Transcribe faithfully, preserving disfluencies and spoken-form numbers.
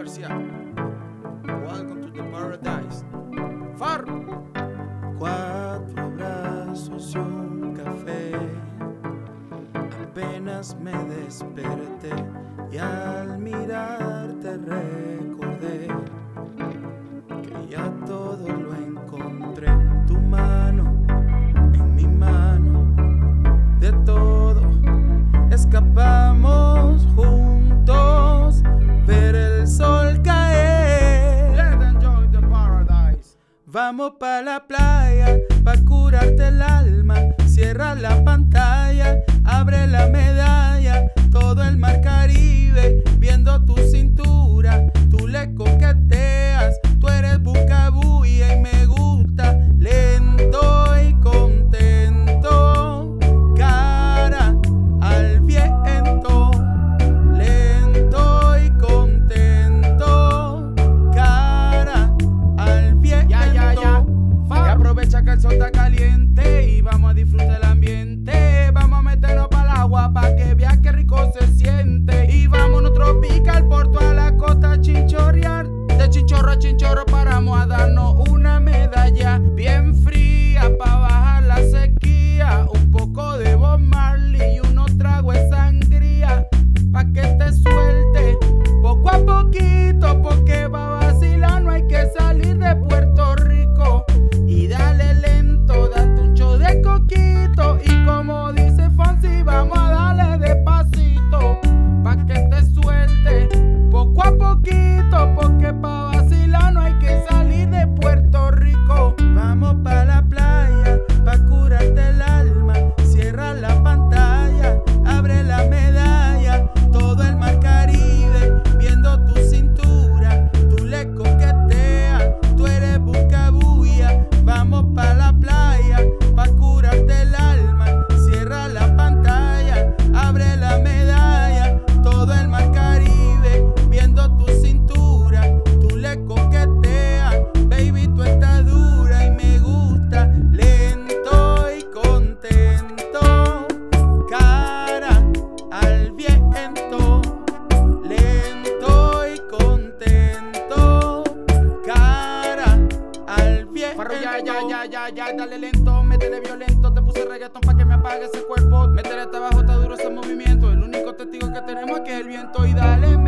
Murcia. Welcome to the paradise. Far. Cuatro abrazos y un café. Apenas me desperté y al mirarte recordé que ya todo lo encontré. Tu mano en mi mano, de todo escapamos juntos, ver el sol caer. Let's enjoy the paradise. Vamos pa' la playa, pa' curarte el alma. Cierra la pantalla, abre la medalla. Todo el mar Caribe, viendo tu cintura. Tú le coqueteas, tú eres bucabuya y me gusta. Lento y contento, cara al viento. Lento y contento, cara al viento. Ya, ya, ya. Y aprovecha que el sol está caliente y vamos a disfrutar el ambiente. Vamos a meternos para el agua pa' que veas qué rico se siente. Y vámonos tropical por toda la costa chinchorrear. De chinchorro a chinchorro paramos a darnos una medalla bien fría pa' bajar la sequía. Un poco de Bob Marley y unos tragos de sangría pa' que te suelte poco a poquito, porque pa' vacilar no hay que salir de Puerto Rico. Y dale lento, date un show de coquito. Y como dice Fonsi, vamos a darle despacito pa' que te suelte poco a poquito, porque pa' vacilar no hay que salir de Puerto Rico. Vamos pa' la playa, pa' curarte el alma. Cierra la pantalla, abre la medalla. Todo el mar Caribe, viendo tu cintura. Tú le coqueteas, tú eres bucabuya. Vamos pa' la playa, pa' curarte el alma. Cierra la pantalla, abre la medalla. Todo el mar Caribe, viendo tu cintura. Tú le coqueteas, baby, tú estás dura y me gusta. Lento y contento, cara al viento. Lento y contento, cara al viento. Farro, ya, ya, ya, ya, ya, dale lento, métele violento. Te puse reggaetón pa' que me apague ese cuerpo. Métele hasta abajo, está duro ese movimiento. El único testigo que tenemos aquí es el viento. Y dale